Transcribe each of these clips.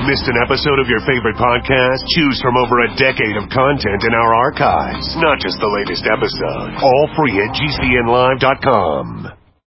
Missed an episode of your favorite podcast? Choose from over a decade of content in our archives. Not just the latest episode. All free at GCNlive.com.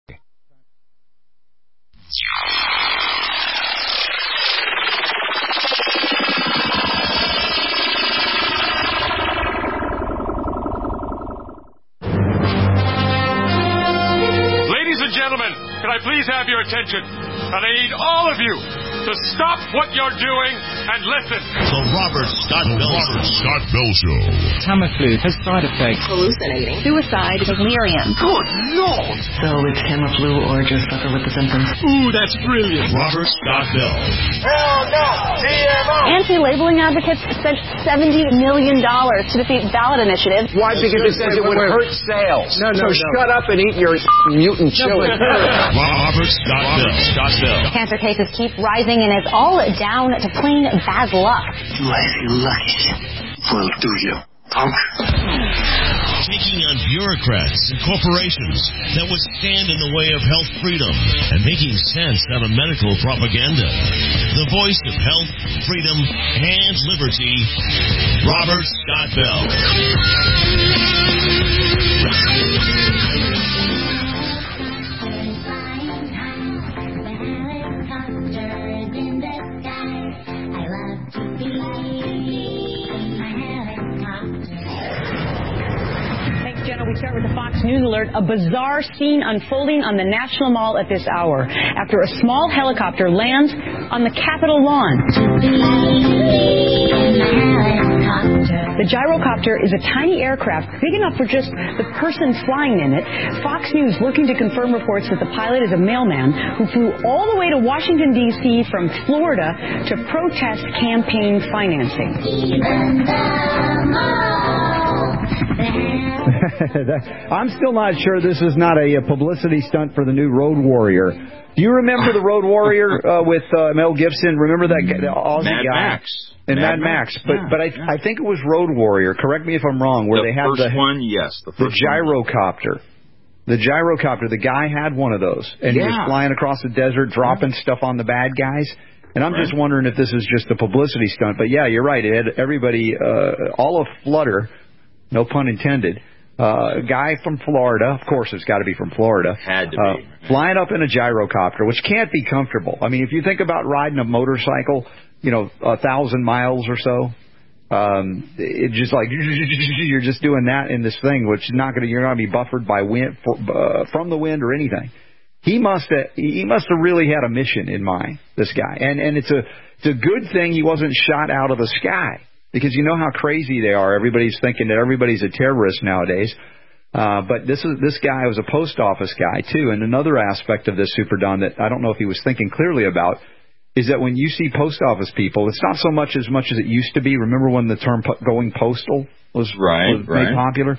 Ladies and gentlemen, can I please have your attention? And I need all of you to stop what you're doing and listen. The Robert Scott Bell Show. Tamiflu has side effects. Hallucinating. Suicide. Delirium. Good Lord! So it's Tamiflu or just suffer with the symptoms. Ooh, that's brilliant. Robert Scott Bell. Hell no! TMO! Anti-labeling advocates spent $70 million to defeat ballot initiatives. Why? Because it would hurt sales. So shut up and eat your mutant chili. Robert Scott Bell. Cancer cases keep rising and it's all down to plain bad luck. Do I feel lucky? Well, do you, punk? Taking on bureaucrats and corporations that would stand in the way of health freedom and making sense out of medical propaganda. The voice of health, freedom, and liberty, Robert Scott Bell. We start with the Fox News alert. A bizarre scene unfolding on the National Mall at this hour after a small helicopter lands on the Capitol lawn. The gyrocopter is a tiny aircraft big enough for just the person flying in it. Fox News working to confirm reports that the pilot is a mailman who flew all the way to Washington, D.C. from Florida to protest campaign financing. I'm still not sure this is not a publicity stunt for the new Road Warrior. Do you remember the Road Warrior with Mel Gibson? Remember that guy, the Aussie Mad guy? Max. And Mad Max. But I think it was Road Warrior. Correct me if I'm wrong. Where they had the first one, yes. The gyrocopter. The gyrocopter. The guy had one of those. And he was flying across the desert, dropping stuff on the bad guys. And I'm just wondering if this is just a publicity stunt. But, yeah, you're right. It had everybody, all of Flutter, no pun intended, a guy from Florida, of course it's got to be from Florida, had to be. Flying up in a gyrocopter, which can't be comfortable. I mean, if you think about riding a motorcycle, 1,000 miles or so, it's just like you're just doing that in this thing, which is not going to, you're going to be buffered by wind from the wind or anything. He must have really had a mission in mind, this guy, and it's a good thing he wasn't shot out of the sky. Because you know how crazy they are. Everybody's thinking that everybody's a terrorist nowadays. But this guy was a post office guy, too. And another aspect of this, Super Don, that I don't know if he was thinking clearly about, is that when you see post office people, it's not so much as it used to be. Remember when the term going postal was made popular?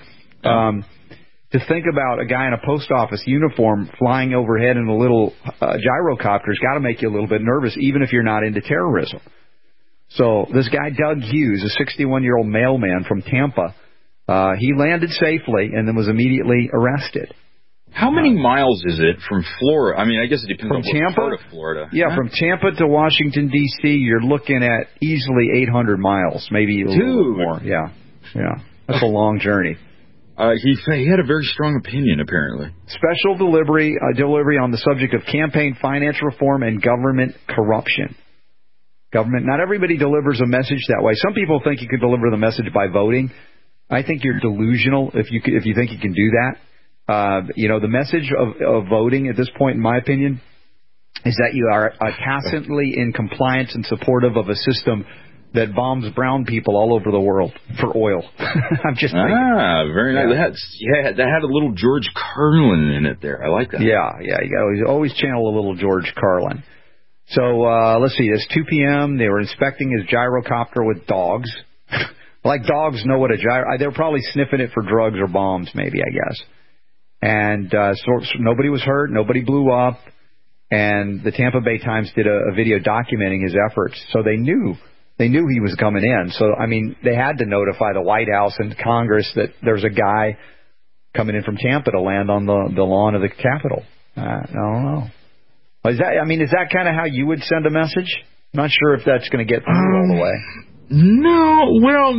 To think about a guy in a post office uniform flying overhead in a little gyrocopter has got to make you a little bit nervous, even if you're not into terrorism. So this guy, Doug Hughes, a 61-year-old mailman from Tampa, he landed safely and then was immediately arrested. How many miles is it from Florida? I mean, I guess it depends on what part of Florida. Yeah, from Tampa to Washington, D.C., you're looking at easily 800 miles, maybe a little more. Yeah. That's a long journey. He had a very strong opinion, apparently. Special delivery on the subject of campaign finance reform and government corruption. Not everybody delivers a message that way. Some people think you could deliver the message by voting. I think you're delusional if you think you can do that. The message of voting at this point, in my opinion, is that you are tacitly in compliance and supportive of a system that bombs brown people all over the world for oil. I'm just thinking. Very nice. That had a little George Carlin in it there. I like that. Yeah. You always channel a little George Carlin. So, let's see, it's 2 p.m. They were inspecting his gyrocopter with dogs. Like dogs know what a gyro... They were probably sniffing it for drugs or bombs, maybe, I guess. And so nobody was hurt, nobody blew up, and the Tampa Bay Times did a video documenting his efforts. So they knew he was coming in. So, I mean, they had to notify the White House and Congress that there's a guy coming in from Tampa to land on the lawn of the Capitol. I don't know. Is that kind of how you would send a message? Not sure if that's going to get through all the way. No.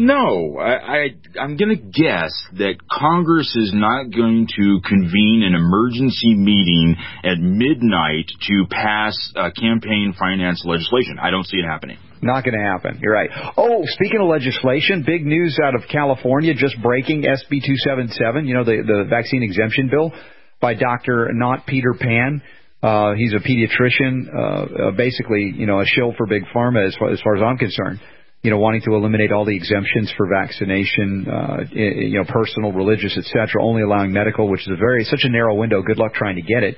I'm going to guess that Congress is not going to convene an emergency meeting at midnight to pass campaign finance legislation. I don't see it happening. Not going to happen. You're right. Oh, speaking of legislation, big news out of California, just breaking SB 277, the vaccine exemption bill by Dr. Not Peter Pan. He's a pediatrician, basically, a shill for Big Pharma as far as I'm concerned, wanting to eliminate all the exemptions for vaccination, personal, religious, etc., only allowing medical, which is such a narrow window. Good luck trying to get it.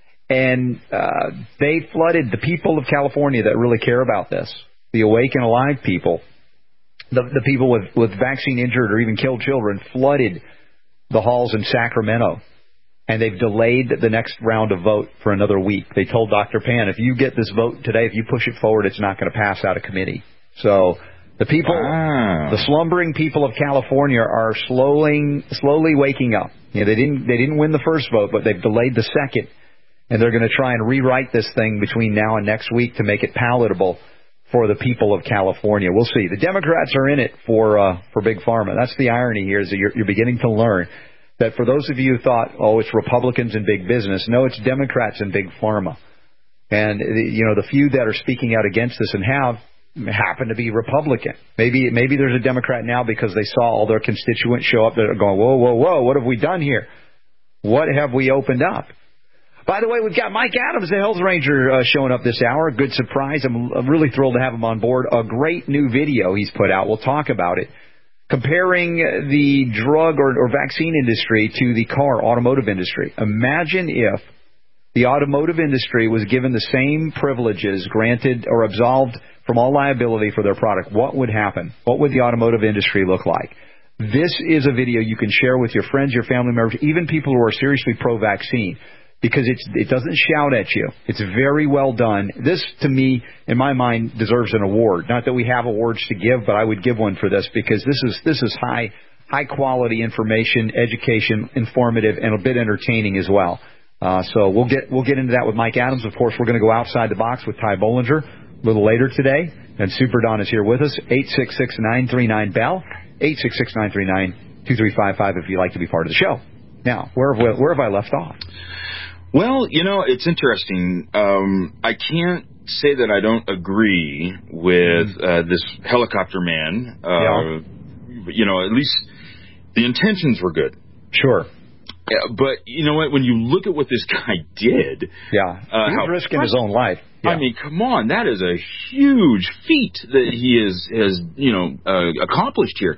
And they flooded the people of California that really care about this, the awake and alive people, the people with vaccine-injured or even killed children, flooded the halls in Sacramento. And they've delayed the next round of vote for another week. They told Dr. Pan, if you get this vote today, if you push it forward, it's not going to pass out of committee. So the people, the slumbering people of California are slowly waking up. They didn't win the first vote, but they've delayed the second. And they're going to try and rewrite this thing between now and next week to make it palatable for the people of California. We'll see. The Democrats are in it for Big Pharma. That's the irony here, is that you're beginning to learn that for those of you who thought, it's Republicans and big business, no, it's Democrats and Big Pharma. And, the few that are speaking out against this and happen to be Republican. Maybe there's a Democrat now because they saw all their constituents show up that are going, whoa, what have we done here? What have we opened up? By the way, we've got Mike Adams, the Health Ranger, showing up this hour. Good surprise. I'm really thrilled to have him on board. A great new video he's put out. We'll talk about it. Comparing the drug or vaccine industry to the automotive industry. Imagine if the automotive industry was given the same privileges granted or absolved from all liability for their product. What would happen? What would the automotive industry look like? This is a video you can share with your friends, your family members, even people who are seriously pro-vaccine, because it doesn't shout at you. It's very well done. This, to me, in my mind, deserves an award. Not that we have awards to give, but I would give one for this because this is high quality information, education, informative, and a bit entertaining as well. So we'll get into that with Mike Adams. Of course, we're going to go outside the box with Ty Bollinger a little later today, and Super Don is here with us. 866-939-BELL, 866-939-2355 if you'd like to be part of the show. Now, where have I left off? Well, it's interesting. I can't say that I don't agree with this helicopter man. At least the intentions were good. Sure. But you know what? When you look at what this guy did, he was risking his own life. Yeah. I mean, come on, that is a huge feat that he has accomplished here.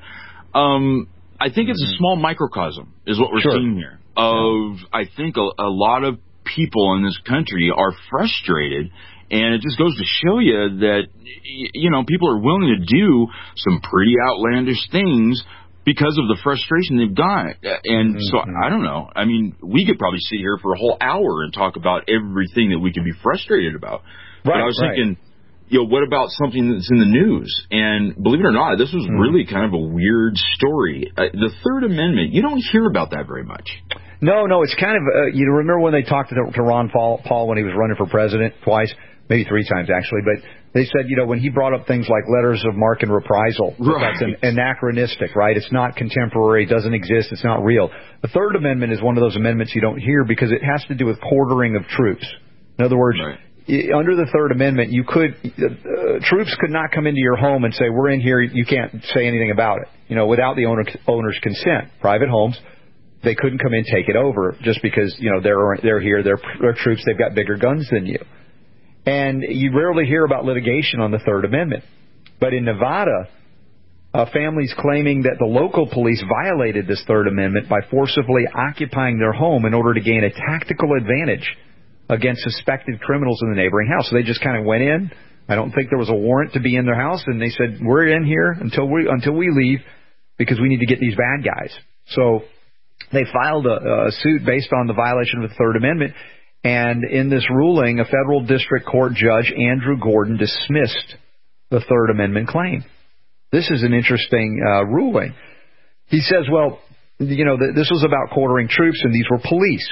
I think it's a small microcosm, is what we're seeing here. I think a lot of people in this country are frustrated, and it just goes to show you that people are willing to do some pretty outlandish things because of the frustration they've got. And so I don't know. I mean, we could probably sit here for a whole hour and talk about everything that we could be frustrated about. But I was thinking, what about something that's in the news? And believe it or not, this was really kind of a weird story. The Third Amendment, you don't hear about that very much. No, it's kind of, you remember when they talked to Ron Paul when he was running for president twice, maybe three times actually, but they said, when he brought up things like letters of marque and reprisal, that's anachronistic, right? It's not contemporary, doesn't exist, it's not real. The Third Amendment is one of those amendments you don't hear because it has to do with quartering of troops. In other words, under the Third Amendment, troops could not come into your home and say, we're in here, you can't say anything about it, without the owner's consent. Private homes, they couldn't come in and take it over just because, they're here, they're troops, they've got bigger guns than you. And you rarely hear about litigation on the Third Amendment. But in Nevada, families claiming that the local police violated this Third Amendment by forcibly occupying their home in order to gain a tactical advantage against suspected criminals in the neighboring house. So they just kind of went in. I don't think there was a warrant to be in their house, and they said, we're in here until we leave because we need to get these bad guys. So they filed a suit based on the violation of the Third Amendment. And in this ruling, a federal district court judge, Andrew Gordon, dismissed the Third Amendment claim. This is an interesting ruling. He says, this was about quartering troops, and these were police,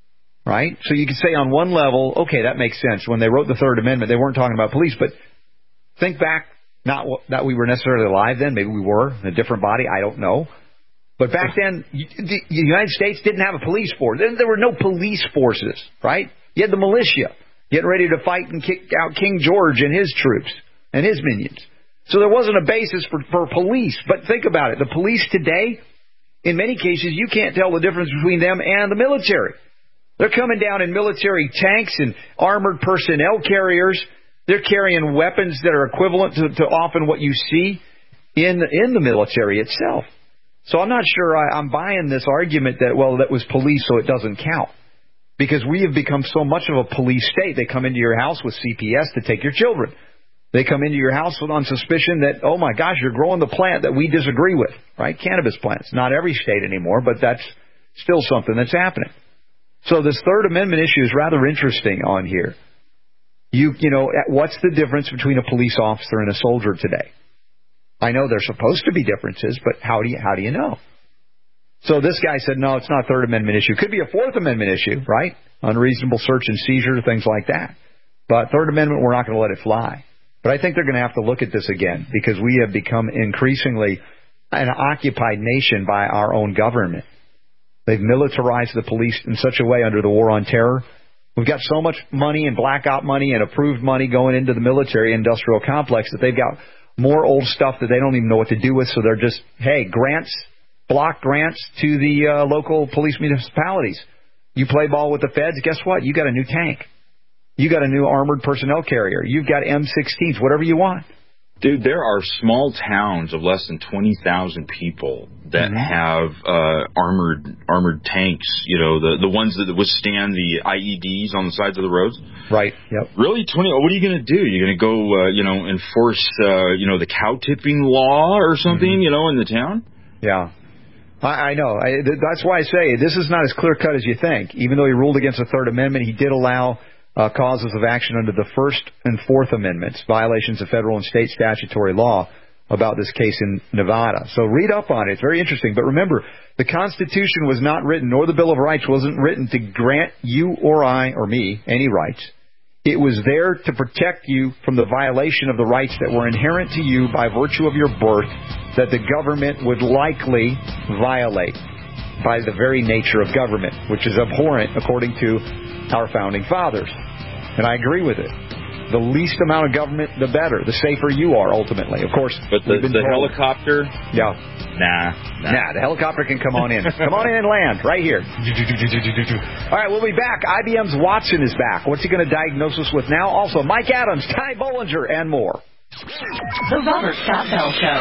right? So you could say on one level, okay, that makes sense. When they wrote the Third Amendment, they weren't talking about police, but Think back, not that we were necessarily alive then. Maybe we were in a different body. I don't know. But back then, the United States didn't have a police force. There were no police forces, right? You had the militia getting ready to fight and kick out King George and his troops and his minions. So there wasn't a basis for police. But think about it. The police today, in many cases, you can't tell the difference between them and the military. They're coming down in military tanks and armored personnel carriers. They're carrying weapons that are equivalent to often what you see in the military itself. So I'm not sure I'm buying this argument that, well, that was police, so it doesn't count. Because we have become so much of a police state. They come into your house with CPS to take your children. They come into your house on suspicion that, oh, my gosh, you're growing the plant that we disagree with, right? Cannabis plants. Not every state anymore, but that's still something that's happening. So this Third Amendment issue is rather interesting on here. You know, what's the difference between a police officer and a soldier today? I know there's supposed to be differences, but how do you know? So this guy said, no, it's not a Third Amendment issue. Could be a Fourth Amendment issue, right? Unreasonable search and seizure, things like that. But Third Amendment, we're not going to let it fly. But I think they're going to have to look at this again because we have become increasingly an occupied nation by our own government. They've militarized the police in such a way under the war on terror. We've got so much money and blackout money and approved money going into the military industrial complex that they've got more old stuff that they don't even know what to do with. So they're just, hey, block grants to the local police municipalities. You play ball with the feds, guess what? You got a new tank. You got a new armored personnel carrier. You've got M16s, whatever you want. Dude, there are small towns of less than 20,000 people that have armored tanks, you know, the ones that withstand the IEDs on the sides of the roads. Right, yep. Really, what are you going to do? You're going to go, enforce, the cow tipping law or something, in the town? Yeah. I know. That's why I say this is not as clear-cut as you think. Even though he ruled against the Third Amendment, he did allow causes of action under the First and Fourth Amendments, violations of federal and state statutory law about this case in Nevada. So read up on it. It's very interesting. But remember, the Constitution was not written, nor the Bill of Rights wasn't written to grant you or I or me any rights. It was there to protect you from the violation of the rights that were inherent to you by virtue of your birth that the government would likely violate by the very nature of government, which is abhorrent according to our founding fathers. And I agree with it. The least amount of government, the better. The safer you are, ultimately. Of course. But the helicopter? Yeah. Nah. The helicopter can come on in. Come on in and land right here. All right, we'll be back. IBM's Watson is back. What's he going to diagnose us with now? Also, Mike Adams, Ty Bollinger, and more. The Robert Scott Bell Show.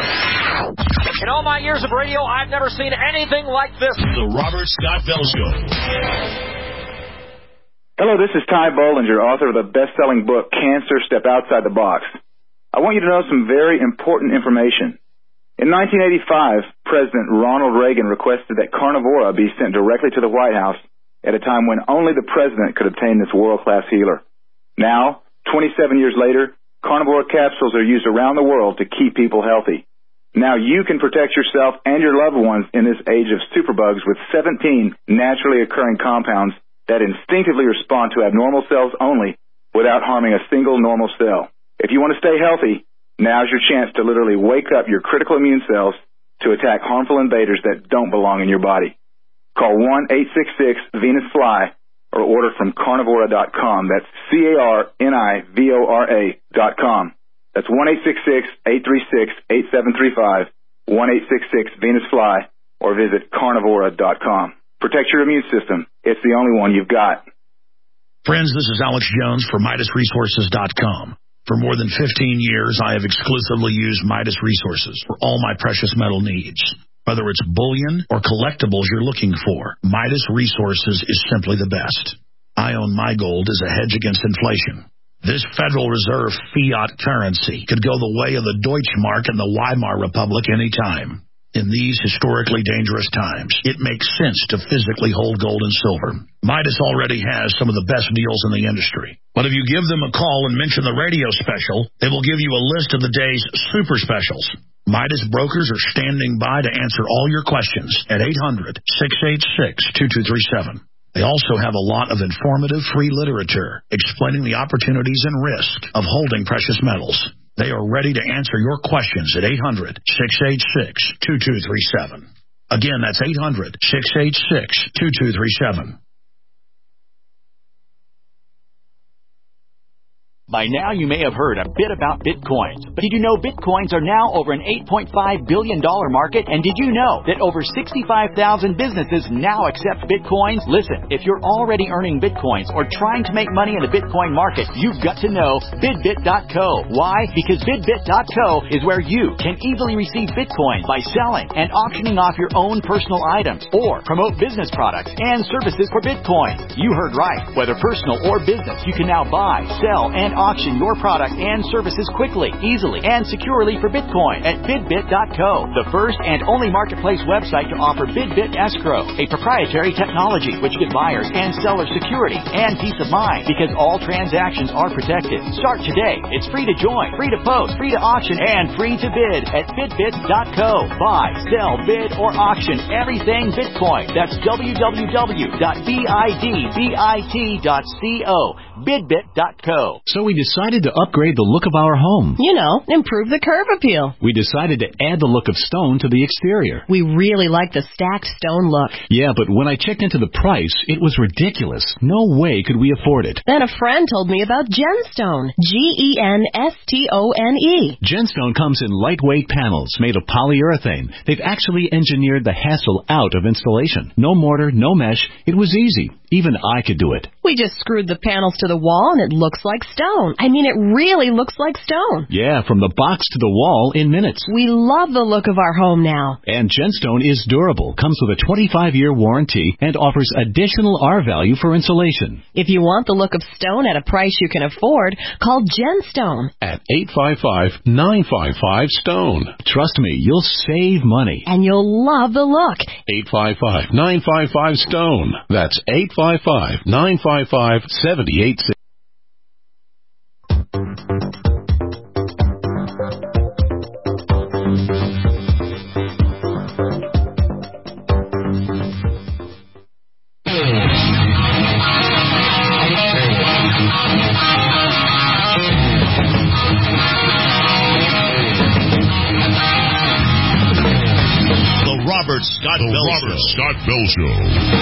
In all my years of radio, I've never seen anything like this. The Robert Scott Bell Show. Hello, this is Ty Bollinger, author of the best-selling book, Cancer, Step Outside the Box. I want you to know some very important information. In 1985, President Ronald Reagan requested that Carnivora be sent directly to the White House at a time when only the president could obtain this world-class healer. Now, 27 years later, Carnivora capsules are used around the world to keep people healthy. Now you can protect yourself and your loved ones in this age of superbugs with 17 naturally occurring compounds that instinctively respond to abnormal cells only without harming a single normal cell. If you want to stay healthy, now's your chance to literally wake up your critical immune cells to attack harmful invaders that don't belong in your body. Call 1-866-VENUS-FLY or order from carnivora.com. That's CARNIVORA.com. That's 1-866-836-8735, 1-866-VENUS-FLY, or visit carnivora.com. Protect your immune system. It's the only one you've got. Friends, this is Alex Jones for MidasResources.com. For more than 15 years, I have exclusively used Midas Resources for all my precious metal needs. Whether it's bullion or collectibles you're looking for, Midas Resources is simply the best. I own my gold as a hedge against inflation. This Federal Reserve fiat currency could go the way of the Deutschmark and the Weimar Republic anytime. In these historically dangerous times, it makes sense to physically hold gold and silver. Midas already has some of the best deals in the industry. But if you give them a call and mention the radio special, they will give you a list of the day's super specials. Midas brokers are standing by to answer all your questions at 800-686-2237. They also have a lot of informative free literature explaining the opportunities and risk of holding precious metals. They are ready to answer your questions at 800-686-2237. Again, that's 800-686-2237. By now, you may have heard a bit about Bitcoins. But did you know Bitcoins are now over an $8.5 billion market? And did you know that over 65,000 businesses now accept Bitcoins? Listen, if you're already earning Bitcoins or trying to make money in the Bitcoin market, you've got to know BidBit.co. Why? Because BidBit.co is where you can easily receive Bitcoin by selling and auctioning off your own personal items or promote business products and services for Bitcoin. You heard right. Whether personal or business, you can now buy, sell, and auction your product and services quickly, easily, and securely for Bitcoin at BidBit.co, the first and only marketplace website to offer BidBit Escrow, a proprietary technology which gives buyers and sellers security and peace of mind because all transactions are protected. Start today. It's free to join, free to post, free to auction, and free to bid at BidBit.co. Buy, sell, bid, or auction everything Bitcoin. That's www.bidbit.co. BidBit.co. So we decided to upgrade the look of our home. You know, improve the curb appeal. We decided to add the look of stone to the exterior. We really like the stacked stone look. Yeah, but when I checked into the price, it was ridiculous. No way could we afford it. Then a friend told me about Genstone. Genstone. Genstone comes in lightweight panels made of polyurethane. They've actually engineered the hassle out of installation. No mortar, no mesh. It was easy. Even I could do it. We just screwed the panels to the wall and it looks like stone. I mean, it really looks like stone. Yeah, from the box to the wall in minutes. We love the look of our home now. And Genstone is durable, comes with a 25-year warranty, and offers additional R-value for insulation. If you want the look of stone at a price you can afford, call Genstone. At 855-955-STONE. Trust me, you'll save money. And you'll love the look. 855-955-STONE. That's 855-955-7860. Scott Bell Show.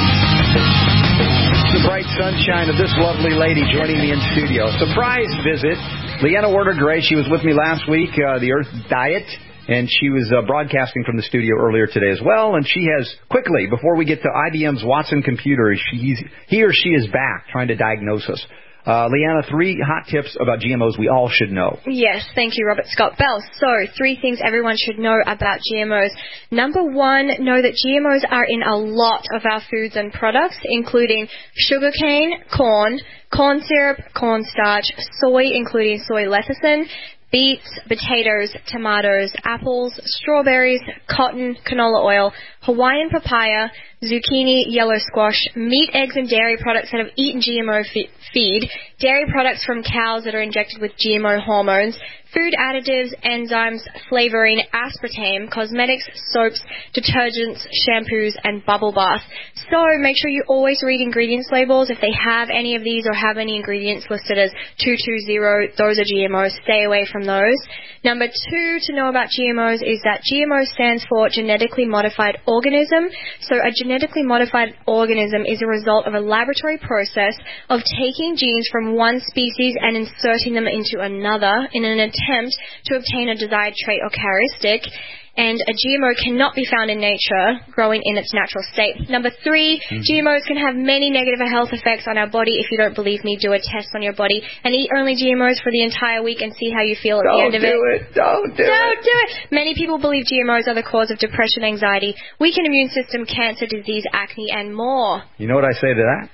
The bright sunshine of this lovely lady joining me in studio. Surprise visit. Leanna Werder-Gray, she was with me last week, the Earth Diet, and she was broadcasting from the studio earlier today as well. And she has, quickly, before we get to IBM's Watson computer, he or she is back trying to diagnose us. Leanna, 3 hot tips about GMOs we all should know. Yes, thank you, Robert Scott Bell. So, 3 things everyone should know about GMOs. Number 1, know that GMOs are in a lot of our foods and products, including sugarcane, corn syrup, cornstarch, soy, including soy lecithin, beets, potatoes, tomatoes, apples, strawberries, cotton, canola oil, Hawaiian papaya, zucchini, yellow squash, meat, eggs, and dairy products that have eaten GMO feed, dairy products from cows that are injected with GMO hormones, food additives, enzymes, flavoring, aspartame, cosmetics, soaps, detergents, shampoos, and bubble bath. So make sure you always read ingredients labels. If they have any of these or have any ingredients listed as 220, those are GMOs. Stay away from those. Number 2 to know about GMOs is that GMO stands for genetically modified organism. So a genetically modified organism is a result of a laboratory process of taking genes from one species and inserting them into another in an attempt to obtain a desired trait or characteristic. And a GMO cannot be found in nature, growing in its natural state. Number 3, GMOs can have many negative health effects on our body. If you don't believe me, do a test on your body and eat only GMOs for the entire week and see how you feel at the end of it. Don't do it. Many people believe GMOs are the cause of depression, anxiety, weakened immune system, cancer, disease, acne, and more. You know what I say to that?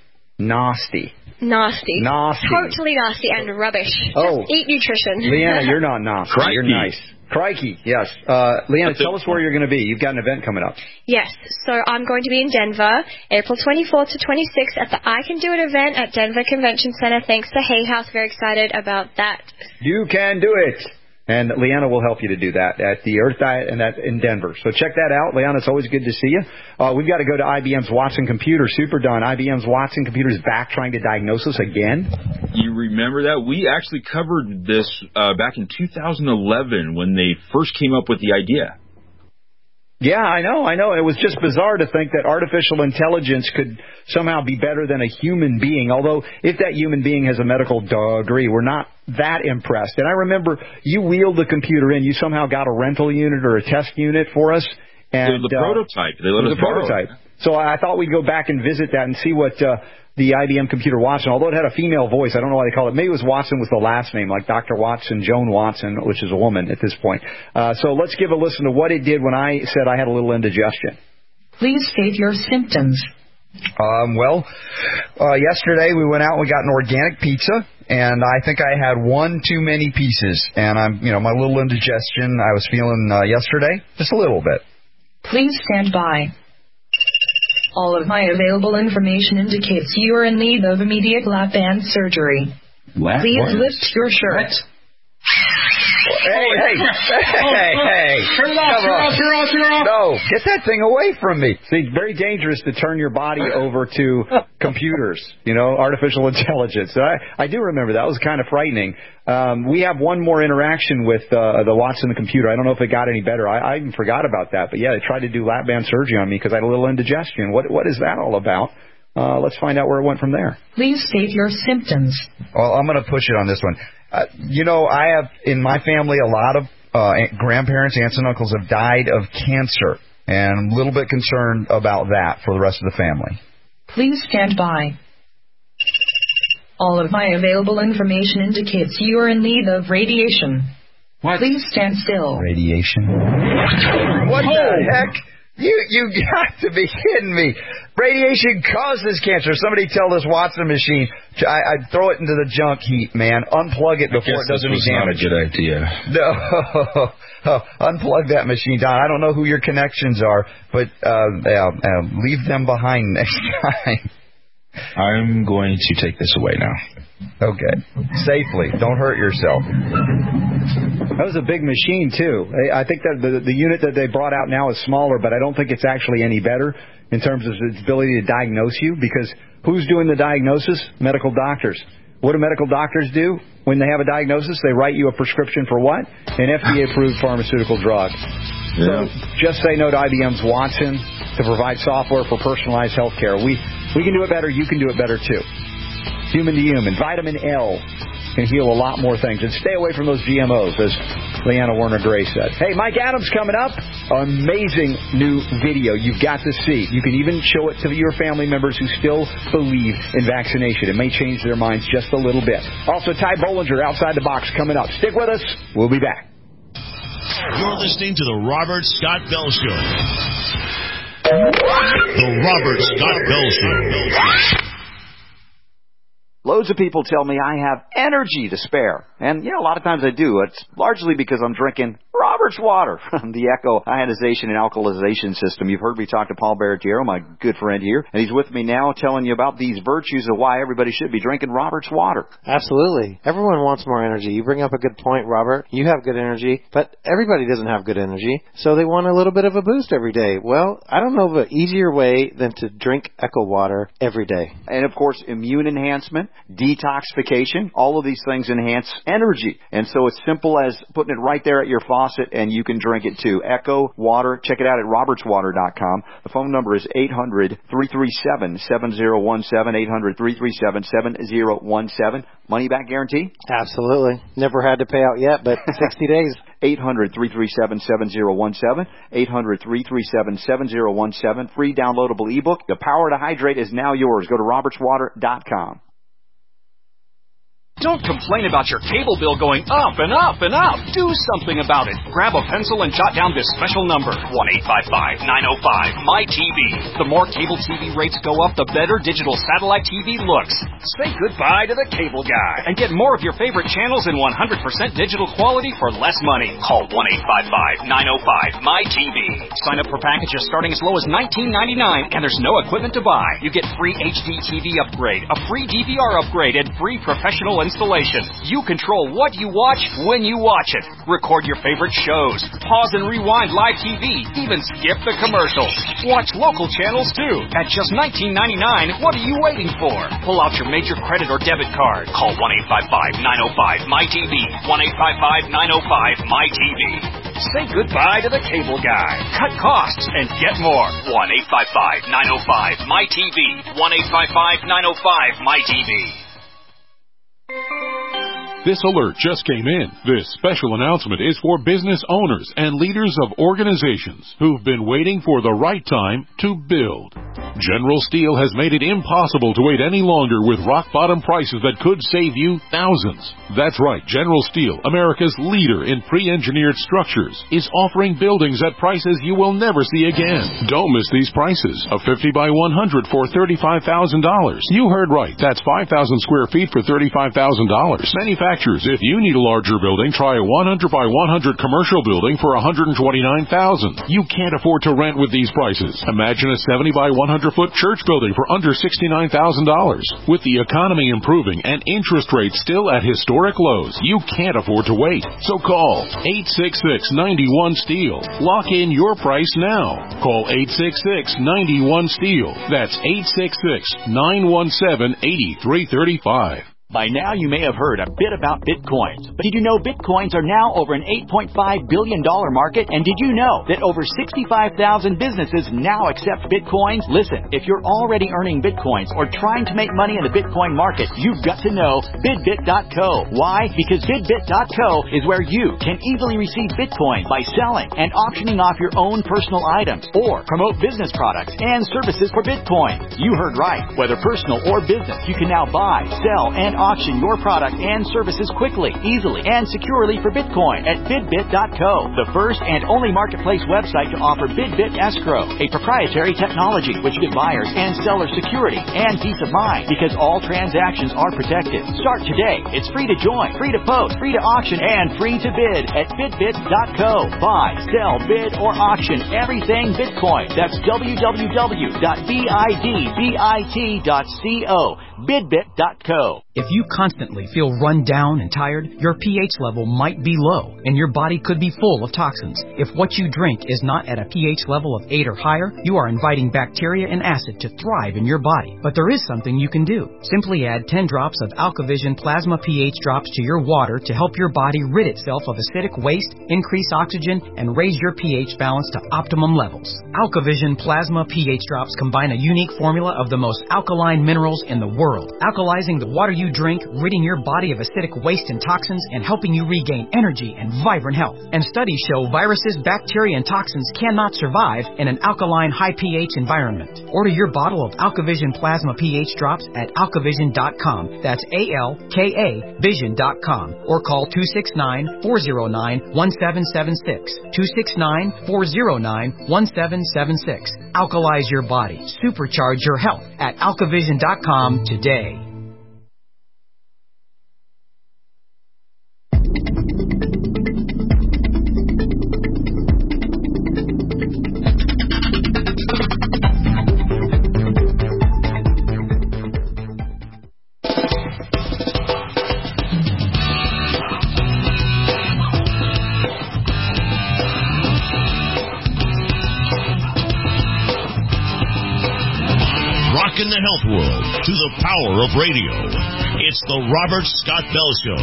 Nasty. Totally nasty and rubbish. Just eat nutrition. Leanna, you're not nasty. Crikey. You're nice. Crikey, yes. Leanna, tell us where you're going to be. You've got an event coming up. Yes, so I'm going to be in Denver, April 24th to 26th at the I Can Do It event at Denver Convention Center. Thanks to Hay House. Very excited about that. You can do it. And Leanna will help you to do that at the Earth Diet and that in Denver. So check that out. Leanna, it's always good to see you. We've got to go to IBM's Watson Computer. Super Don, IBM's Watson Computer is back trying to diagnose us again. You remember that? We actually covered this back in 2011 when they first came up with the idea. Yeah, I know. It was just bizarre to think that artificial intelligence could somehow be better than a human being, although if that human being has a medical degree, we're not that impressed. And I remember you wheeled the computer in. You somehow got a rental unit or a test unit for us. And the prototype. They let us borrow it. So I thought we'd go back and visit that and see what the IBM computer Watson, although it had a female voice, I don't know why they call it. Maybe it was Watson with the last name, like Dr. Watson, Joan Watson, which is a woman at this point. So let's give a listen to what it did when I said I had a little indigestion. Please state your symptoms. Yesterday we went out and we got an organic pizza, and I think I had one too many pieces, and my little indigestion I was feeling yesterday, just a little bit. Please stand by. All of my available information indicates you are in need of immediate lap band surgery. Please lift your shirt. Hey. Turn it off. No, get that thing away from me. See, it's very dangerous to turn your body over to computers, artificial intelligence. I do remember that. It was kind of frightening. We have one more interaction with the Watson computer. I don't know if it got any better. I even forgot about that. But, yeah, they tried to do lap band surgery on me because I had a little indigestion. What is that all about? Let's find out where it went from there. Please state your symptoms. Well, I'm going to push it on this one. I have in my family a lot of grandparents, aunts, and uncles have died of cancer, and I'm a little bit concerned about that for the rest of the family. Please stand by. All of my available information indicates you are in need of radiation. What? Please stand still. Radiation? What the heck? You got to be kidding me. Radiation causes cancer. Somebody tell this Watson machine, I'd throw it into the junk heap, man. Unplug it before it does any damage. Not a good idea. No. Unplug that machine, Don. I don't know who your connections are, but leave them behind next time. I'm going to take this away now. Okay. Safely. Don't hurt yourself. That was a big machine, too. I think that the unit that they brought out now is smaller, but I don't think it's actually any better in terms of its ability to diagnose you, because who's doing the diagnosis? Medical doctors. What do medical doctors do when they have a diagnosis? They write you a prescription for what? An FDA-approved pharmaceutical drug. Yeah. So just say no to IBM's Watson to provide software for personalized health care. We can do it better. You can do it better, too. Human to human. Vitamin L can heal a lot more things. And stay away from those GMOs, as Leanna Warner-Gray said. Hey, Mike Adams coming up. Amazing new video you've got to see. You can even show it to your family members who still believe in vaccination. It may change their minds just a little bit. Also, Ty Bollinger, Outside the Box, coming up. Stick with us. We'll be back. You're listening to The Robert Scott Bell Show. The Robert Scott Bell Show. Loads of people tell me I have energy to spare. And, a lot of times I do. It's largely because I'm drinking Robert's water from the Echo Ionization and Alkalization System. You've heard me talk to Paul Barretiero, my good friend here, and he's with me now telling you about these virtues of why everybody should be drinking Robert's water. Absolutely. Everyone wants more energy. You bring up a good point, Robert. You have good energy, but everybody doesn't have good energy, so they want a little bit of a boost every day. Well, I don't know of an easier way than to drink Echo water every day. And, of course, immune enhancement, detoxification, all of these things enhance energy. And so it's simple as putting it right there at your faucet, and you can drink it too. Echo Water. Check it out at robertswater.com. The phone number is 800-337-7017, 800-337-7017. Money back guarantee? Absolutely. Never had to pay out yet, but 60 days. 800-337-7017, 800-337-7017. Free downloadable ebook. The Power to Hydrate is now yours. Go to robertswater.com. Don't complain about your cable bill going up and up and up. Do something about it. Grab a pencil and jot down this special number, 1-855-905-MyTV. The more cable TV rates go up, the better digital satellite TV looks. Say goodbye to the cable guy and get more of your favorite channels in 100% digital quality for less money. Call 1-855-905-MyTV. Sign up for packages starting as low as $19.99, and there's no equipment to buy. You get free HD TV upgrade, a free DVR upgrade, and free professional installation. You control what you watch when you watch it. Record your favorite shows. Pause and rewind live TV. Even skip the commercials. Watch local channels too. At just $19.99, what are you waiting for? Pull out your major credit or debit card. Call 1-855-905-MyTV. 1-855-905-MyTV. Say goodbye to the cable guy. Cut costs and get more. 1-855-905-MyTV. 1-855-905-MyTV. This alert just came in. This special announcement is for business owners and leaders of organizations who've been waiting for the right time to build. General Steel has made it impossible to wait any longer with rock-bottom prices that could save you thousands. That's right, General Steel, America's leader in pre-engineered structures, is offering buildings at prices you will never see again. Don't miss these prices. A 50 by 100 for $35,000. You heard right. That's 5,000 square feet for $35,000. Manufacturers, if you need a larger building, try a 100 by 100 commercial building for $129,000. You can't afford to rent with these prices. Imagine a 70 by 100-foot church building for under $69,000. With the economy improving and interest rates still at historic lows, you can't afford to wait. So call 866-91-STEEL. Lock in your price now. Call 866-91-STEEL. That's 866-917-8335. By now, you may have heard a bit about Bitcoins. But did you know Bitcoins are now over an $8.5 billion market? And did you know that over 65,000 businesses now accept Bitcoins? Listen, if you're already earning Bitcoins or trying to make money in the Bitcoin market, you've got to know BidBit.co. Why? Because BidBit.co is where you can easily receive Bitcoin by selling and auctioning off your own personal items or promote business products and services for Bitcoin. You heard right. Whether personal or business, you can now buy, sell, and auction your product and services quickly, easily, and securely for Bitcoin at BidBit.co, the first and only marketplace website to offer BidBit Escrow, a proprietary technology which gives buyers and sellers security and peace of mind because all transactions are protected. Start today. It's free to join, free to post, free to auction, and free to bid at BidBit.co. Buy, sell, bid, or auction everything Bitcoin. That's www.bidbit.co. BidBit.co. If you constantly feel run down and tired, your pH level might be low, and your body could be full of toxins. If what you drink is not at a pH level of 8 or higher, you are inviting bacteria and acid to thrive in your body. But there is something you can do. Simply add 10 drops of AlkaVision Plasma pH drops to your water to help your body rid itself of acidic waste, increase oxygen, and raise your pH balance to optimum levels. AlkaVision Plasma pH drops combine a unique formula of the most alkaline minerals in the world, alkalizing the water you drink, ridding your body of acidic waste and toxins, and helping you regain energy and vibrant health. And studies show viruses, bacteria, and toxins cannot survive in an alkaline, high pH environment. Order your bottle of AlkaVision Plasma pH drops at alkavision.com. That's ALKA Vision.com. Or call 269-409-1776. 269-409-1776. Alkalize your body. Supercharge your health at alkavision.com today. In the health world to the power of radio. It's the Robert Scott Bell Show.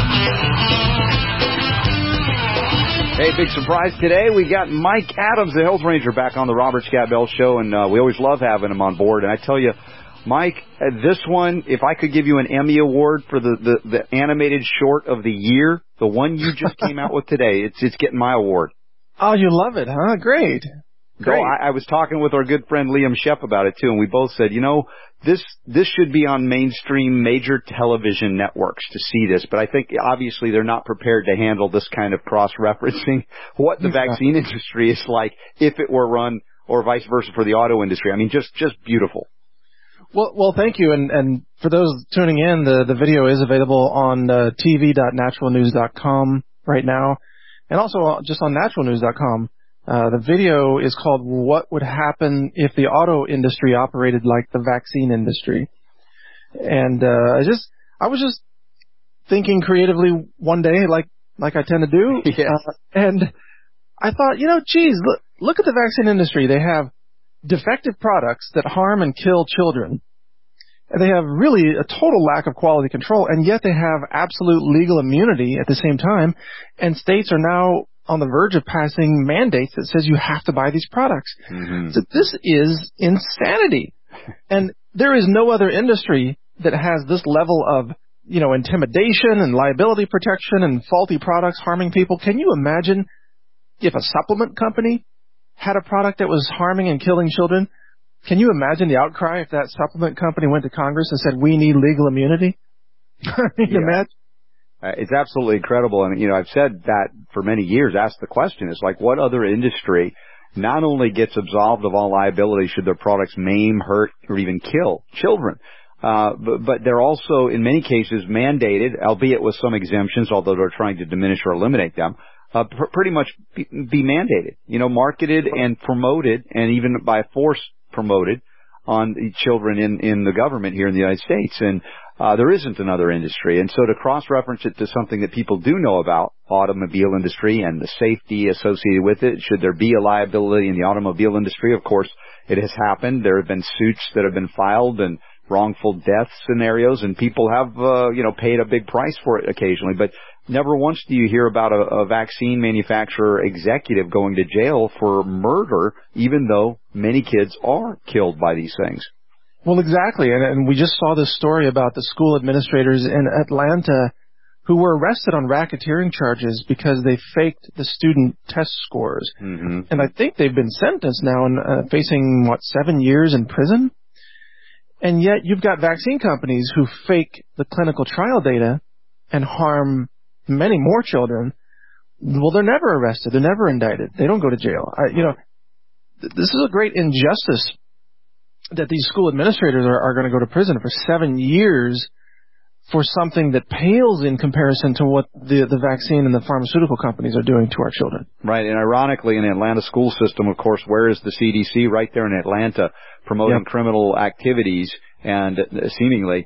Hey, big surprise today. We got Mike Adams, the Health Ranger, back on the Robert Scott Bell Show, and we always love having him on board. And I tell you, Mike, this one, if I could give you an Emmy Award for the animated short of the year, the one you just came out with today, it's getting my award. Oh, you love it, huh? Great. So I was talking with our good friend Liam Shep about it, too, and we both said, this should be on mainstream major television networks to see this, but I think obviously they're not prepared to handle this kind of cross-referencing what the vaccine industry is like if it were run, or vice versa for the auto industry. I mean, just beautiful. Well, thank you, and for those tuning in, the video is available on tv.naturalnews.com right now, and also just on naturalnews.com. The video is called "What Would Happen If the Auto Industry Operated Like the Vaccine Industry," and I was just thinking creatively one day, like I tend to do. Yes. And I thought, geez, look at the vaccine industry. They have defective products that harm and kill children. And they have really a total lack of quality control, and yet they have absolute legal immunity at the same time. And states are now on the verge of passing mandates that says you have to buy these products. Mm-hmm. So this is insanity. And there is no other industry that has this level of, intimidation and liability protection and faulty products harming people. Can you imagine if a supplement company had a product that was harming and killing children? Can you imagine the outcry if that supplement company went to Congress and said, we need legal immunity? Imagine? It's absolutely incredible. And, I've said that for many years, asked the question, it's like, what other industry not only gets absolved of all liability should their products maim, hurt, or even kill children, but they're also, in many cases, mandated, albeit with some exemptions, although they're trying to diminish or eliminate them, pretty much be mandated, marketed and promoted, and even by force promoted on children in the government here in the United States. And there isn't another industry. And so to cross-reference it to something that people do know about, automobile industry and the safety associated with it, should there be a liability in the automobile industry? Of course, it has happened. There have been suits that have been filed and wrongful death scenarios, and people have, paid a big price for it occasionally. But never once do you hear about a vaccine manufacturer executive going to jail for murder, even though many kids are killed by these things. Well, exactly. And we just saw this story about the school administrators in Atlanta who were arrested on racketeering charges because they faked the student test scores. Mm-hmm. And I think they've been sentenced now and facing, 7 years in prison? And yet you've got vaccine companies who fake the clinical trial data and harm many more children. Well, they're never arrested. They're never indicted. They don't go to jail. This is a great injustice that these school administrators are going to go to prison for 7 years for something that pales in comparison to what the vaccine and the pharmaceutical companies are doing to our children. Right, and ironically, in the Atlanta school system, of course, where is the CDC? Right there in Atlanta, promoting criminal activities and seemingly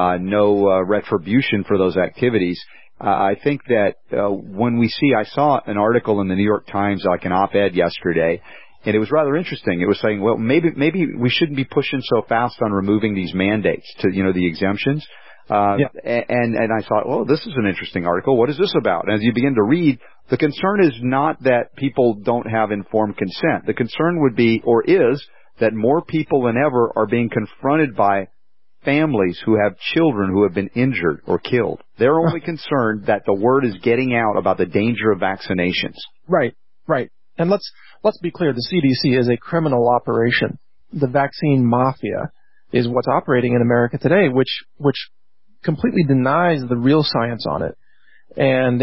no retribution for those activities. I think that when we see, I saw an article in the New York Times, like an op-ed yesterday, and it was rather interesting. It was saying, well, maybe we shouldn't be pushing so fast on removing these mandates to, the exemptions. And I thought, oh, this is an interesting article. What is this about? And as you begin to read, the concern is not that people don't have informed consent. The concern would be, or is, that more people than ever are being confronted by families who have children who have been injured or killed. They're only concerned that the word is getting out about the danger of vaccinations. Right. And let's be clear, the CDC is a criminal operation. The vaccine mafia is what's operating in America today, which completely denies the real science on it and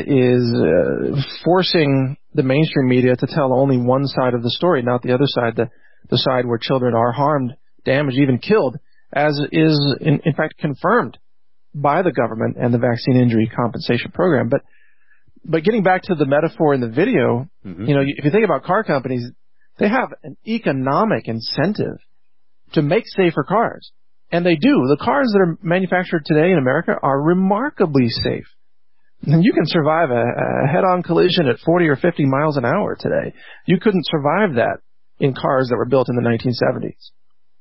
is forcing the mainstream media to tell only one side of the story, not the other side, the side where children are harmed, damaged, even killed, as is in fact confirmed by the government and the Vaccine Injury Compensation Program. But getting back to the metaphor in the video, if you think about car companies, they have an economic incentive to make safer cars. And they do. The cars that are manufactured today in America are remarkably safe. And you can survive a head-on collision at 40 or 50 miles an hour today. You couldn't survive that in cars that were built in the 1970s.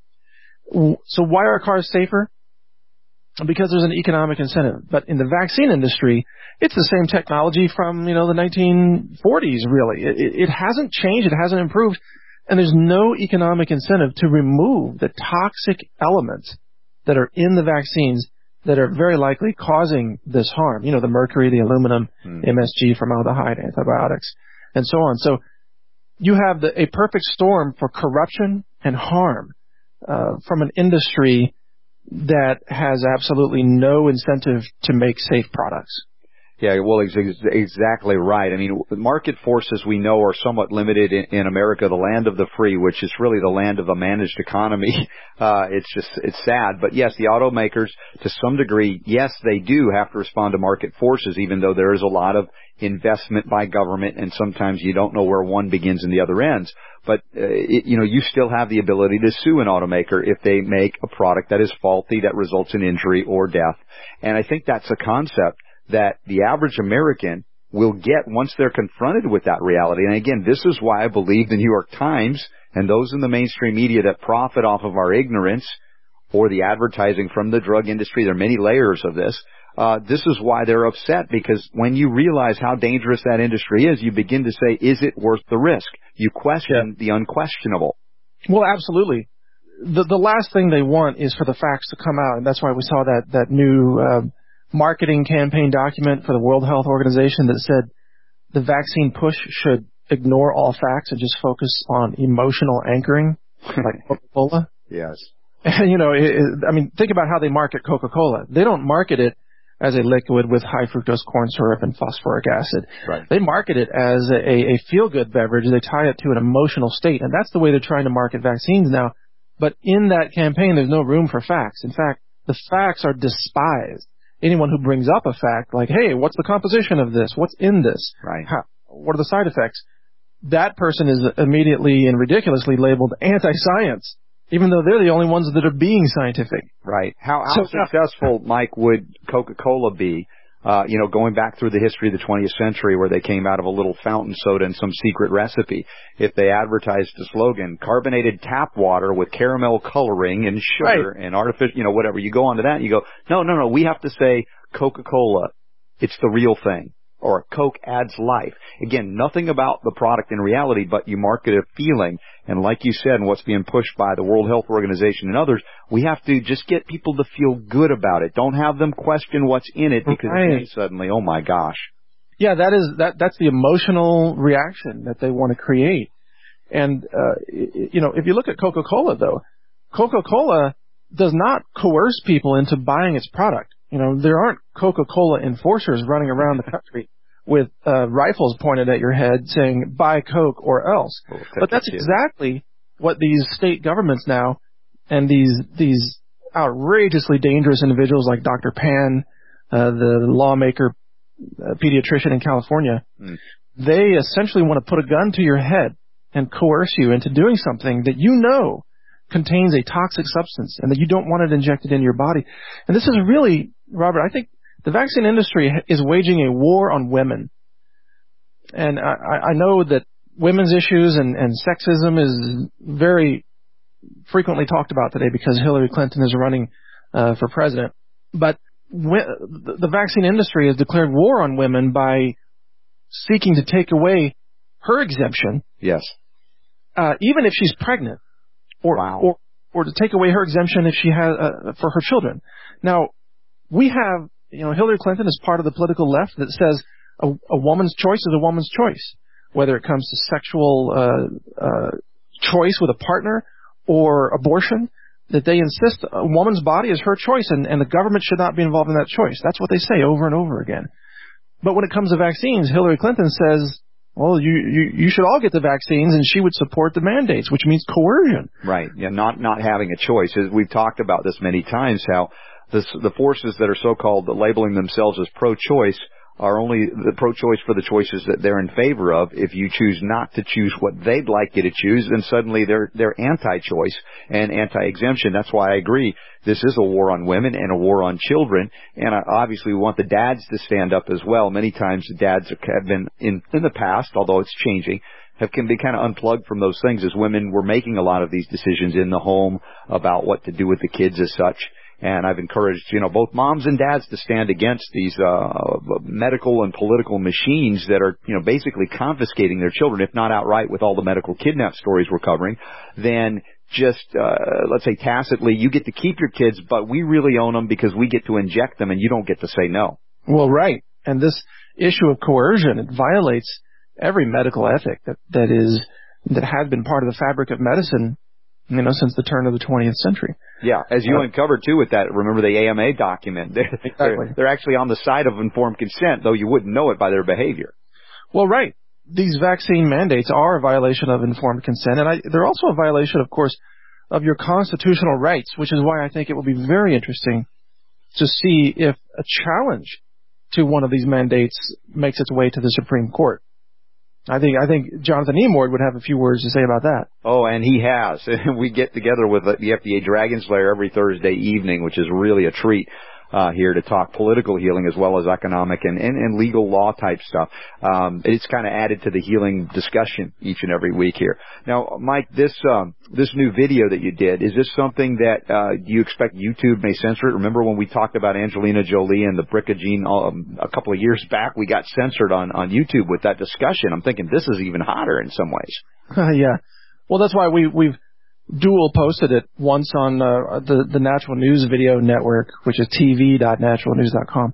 So why are cars safer? Because there's an economic incentive. But in the vaccine industry, it's the same technology from, the 1940s, really. It hasn't changed. It hasn't improved. And there's no economic incentive to remove the toxic elements that are in the vaccines that are very likely causing this harm. The mercury, the aluminum, MSG, formaldehyde, antibiotics, and so on. So you have a perfect storm for corruption and harm from an industry that has absolutely no incentive to make safe products. Yeah, well, exactly right. I mean, the market forces we know are somewhat limited in America, the land of the free, which is really the land of a managed economy. It's sad. But yes, the automakers, to some degree, yes, they do have to respond to market forces, even though there is a lot of investment by government, and sometimes you don't know where one begins and the other ends. But, you still have the ability to sue an automaker if they make a product that is faulty, that results in injury or death. And I think that's a concept that the average American will get once they're confronted with that reality. And again, this is why I believe the New York Times and those in the mainstream media that profit off of our ignorance or the advertising from the drug industry, there are many layers of this. This is why they're upset, because when you realize how dangerous that industry is, you begin to say, is it worth the risk? You question the unquestionable. Well, absolutely. The last thing they want is for the facts to come out, and that's why we saw that new marketing campaign document for the World Health Organization that said the vaccine push should ignore all facts and just focus on emotional anchoring, like Coca-Cola. Yes. And, I mean, think about how they market Coca-Cola. They don't market it as a liquid with high fructose corn syrup and phosphoric acid. Right. They market it as a feel-good beverage. They tie it to an emotional state, and that's the way they're trying to market vaccines now. But in that campaign, there's no room for facts. In fact, the facts are despised. Anyone who brings up a fact like, hey, what's the composition of this? What's in this? Right. What are the side effects? That person is immediately and ridiculously labeled anti-science, even though they're the only ones that are being scientific. Right. How successful, Mike, would Coca-Cola be, going back through the history of the 20th century where they came out of a little fountain soda and some secret recipe, if they advertised the slogan, carbonated tap water with caramel coloring and sugar and artificial, whatever. You go onto that and you go, no, we have to say Coca-Cola, it's the real thing. Or Coke adds life. Again, nothing about the product in reality, but you market a feeling. And like you said, and what's being pushed by the World Health Organization and others, we have to just get people to feel good about it. Don't have them question what's in it, because then suddenly, oh my gosh. Yeah, that's the emotional reaction that they want to create. And, if you look at Coca-Cola, though, Coca-Cola does not coerce people into buying its product. There aren't Coca-Cola enforcers running around the country with rifles pointed at your head saying, buy Coke or else. But that's exactly what these state governments now and these outrageously dangerous individuals like Dr. Pan, the lawmaker, pediatrician in California, they essentially want to put a gun to your head and coerce you into doing something that contains a toxic substance and that you don't want it injected into your body. And this is really, Robert, I think the vaccine industry is waging a war on women. And I know that women's issues and sexism is very frequently talked about today because Hillary Clinton is running for president. But the vaccine industry has declared war on women by seeking to take away her exemption. Yes. Even if she's pregnant. Or to take away her exemption if she has for her children. Now, we have, Hillary Clinton is part of the political left that says a woman's choice is a woman's choice, whether it comes to sexual choice with a partner or abortion, that they insist a woman's body is her choice and the government should not be involved in that choice. That's what they say over and over again. But when it comes to vaccines, Hillary Clinton says, well, you should all get the vaccines, and she would support the mandates, which means coercion. Right. Yeah, not having a choice. We've talked about this many times, how the forces that are so-called labeling themselves as pro-choice are only the pro-choice for the choices that they're in favor of. If you choose not to choose what they'd like you to choose, then suddenly they're anti-choice and anti-exemption. That's why I agree. This is a war on women and a war on children. And obviously we want the dads to stand up as well. Many times the dads have been, in the past, although it's changing, can be kind of unplugged from those things as women were making a lot of these decisions in the home about what to do with the kids as such. And I've encouraged, both moms and dads to stand against these medical and political machines that are, basically confiscating their children, if not outright with all the medical kidnap stories we're covering. Then just, let's say tacitly, you get to keep your kids, but we really own them because we get to inject them and you don't get to say no. Well, right. And this issue of coercion, it violates every medical ethic that has been part of the fabric of medicine, since the turn of the 20th century. Yeah, as you uncovered, too, with that, remember the AMA document. They're actually on the side of informed consent, though you wouldn't know it by their behavior. Well, right. These vaccine mandates are a violation of informed consent, and they're also a violation, of course, of your constitutional rights, which is why I think it will be very interesting to see if a challenge to one of these mandates makes its way to the Supreme Court. I think Jonathan Emord would have a few words to say about that. Oh, and he has. We get together with the FDA Dragon's Lair every Thursday evening, which is really a treat. here to talk political healing as well as economic and legal law type stuff. It's kind of added to the healing discussion each and every week here. Now, Mike, this new video that you did, is this something that do you expect YouTube may censor it? Remember when we talked about Angelina Jolie and the BRCA gene a couple of years back? We got censored on YouTube with that discussion. I'm thinking this is even hotter in some ways. Yeah. Well, that's why we've dual posted it once on the Natural News Video Network, which is tv.naturalnews.com.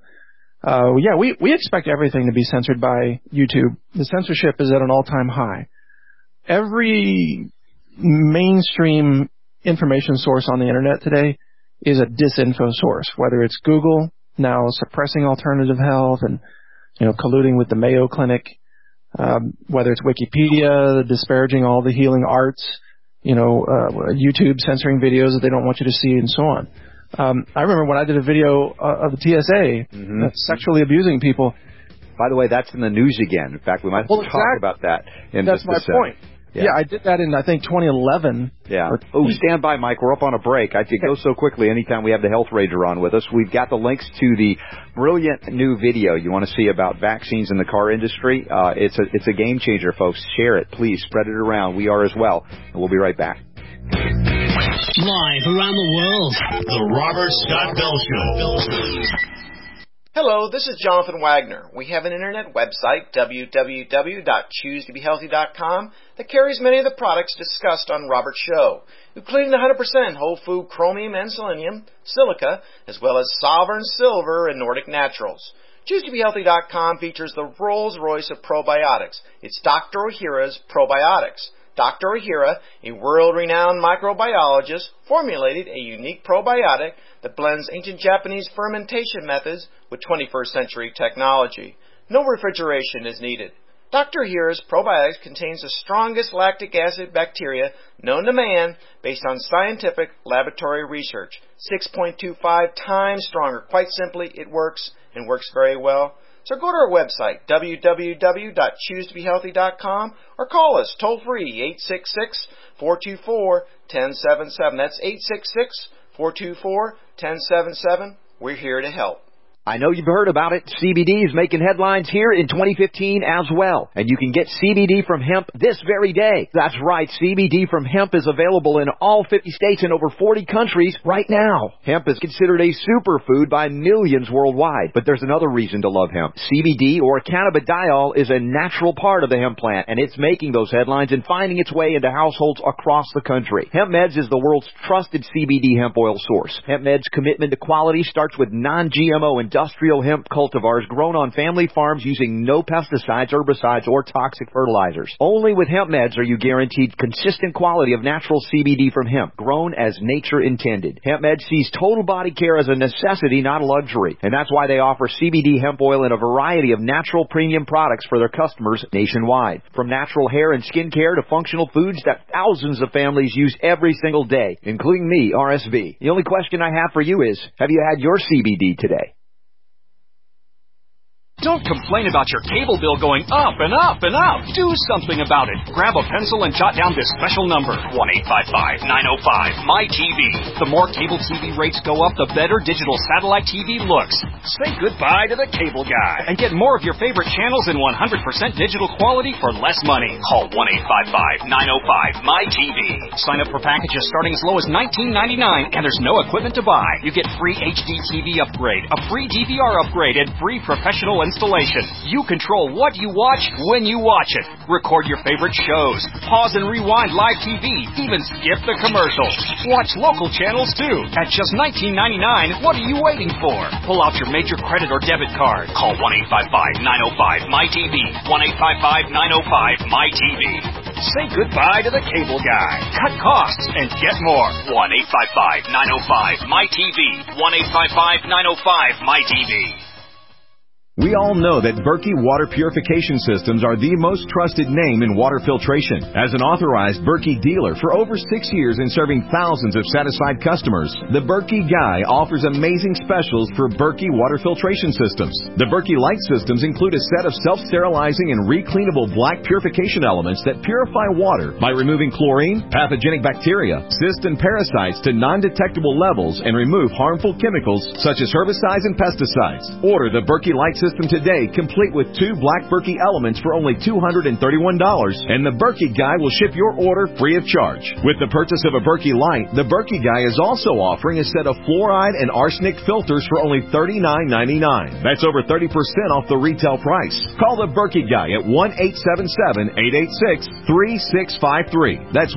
We expect everything to be censored by YouTube. The censorship is at an all-time high. Every mainstream information source on the internet today is a disinfo source, whether it's Google now suppressing alternative health and colluding with the Mayo Clinic, whether it's Wikipedia disparaging all the healing arts, YouTube censoring videos that they don't want you to see, and so on. I remember when I did a video of the TSA sexually abusing people. By the way, that's in the news again. In fact, we might talk about that. That's my point. Yeah, I did that in, I think, 2011. Yeah. Stand by, Mike. We're up on a break. I could go so quickly anytime we have the Health Ranger on with us. We've got the links to the brilliant new video you want to see about vaccines in the car industry. It's a game changer, folks. Share it. Please spread it around. We are as well. And we'll be right back. Live around the world, The Robert Scott Bell Show. Hello, this is Jonathan Wagner. We have an internet website, www.choosetobehealthy.com, that carries many of the products discussed on Robert's show, including the 100% whole food chromium and selenium, silica, as well as Sovereign Silver and Nordic Naturals. ChooseToBeHealthy.com features the Rolls-Royce of probiotics. It's Dr. Ohhira's Probiotics. Dr. Ohhira, a world-renowned microbiologist, formulated a unique probiotic that blends ancient Japanese fermentation methods with 21st century technology. No refrigeration is needed. Dr. Ohhira's probiotics contains the strongest lactic acid bacteria known to man based on scientific laboratory research. 6.25 times stronger. Quite simply, it works and works very well. So go to our website, www.choosetobehealthy.com, or call us toll-free, 866-424-1077. That's 866-424-1077. We're here to help. I know you've heard about it. CBD is making headlines here in 2015 as well. And you can get CBD from hemp this very day. That's right. CBD from hemp is available in all 50 states and over 40 countries right now. Hemp is considered a superfood by millions worldwide. But there's another reason to love hemp. CBD, or cannabidiol, is a natural part of the hemp plant, and it's making those headlines and finding its way into households across the country. Hemp Meds is the world's trusted CBD hemp oil source. Hemp Meds' commitment to quality starts with non-GMO industrial hemp cultivars grown on family farms using no pesticides, herbicides, or toxic fertilizers. Only with Hemp Meds are you guaranteed consistent quality of natural CBD from hemp, grown as nature intended. Hemp Meds sees total body care as a necessity, not a luxury. And that's why they offer CBD hemp oil in a variety of natural premium products for their customers nationwide. From natural hair and skin care to functional foods that thousands of families use every single day, including me, RSV. The only question I have for you is, have you had your CBD today? Don't complain about your cable bill going up and up and up. Do something about it. Grab a pencil and jot down this special number, 1-855-905-MY-TV. The more cable TV rates go up, the better digital satellite TV looks. Say goodbye to the cable guy and get more of your favorite channels in 100% digital quality for less money. Call 1-855-905-MY-TV. Sign up for packages starting as low as $19.99, and there's no equipment to buy. You get free HD TV upgrade, a free DVR upgrade, and free professional installation. You control what you watch when you watch it. Record your favorite shows. Pause and rewind live TV. Even skip the commercials. Watch local channels too. At just $19.99, what are you waiting for? Pull out your major credit or debit card. Call 1-855-905-MY-TV. 1-855-905-MY-TV. Say goodbye to the cable guy. Cut costs and get more. 1-855-905-MY-TV. 1-855-905-MY-TV. We all know that Berkey Water Purification Systems are the most trusted name in water filtration. As an authorized Berkey dealer for over 6 years and serving thousands of satisfied customers, the Berkey Guy offers amazing specials for Berkey water filtration systems. The Berkey Light systems include a set of self-sterilizing and recleanable black purification elements that purify water by removing chlorine, pathogenic bacteria, cysts, and parasites to non-detectable levels and remove harmful chemicals such as herbicides and pesticides. Order the Berkey Light system today, complete with 2 black Berkey elements for only $231, and the Berkey Guy will ship your order free of charge. With the purchase of a Berkey Light, the Berkey Guy is also offering a set of fluoride and arsenic filters for only $39.99. That's over 30% off the retail price. Call the Berkey Guy at 1-877-886-3653. That's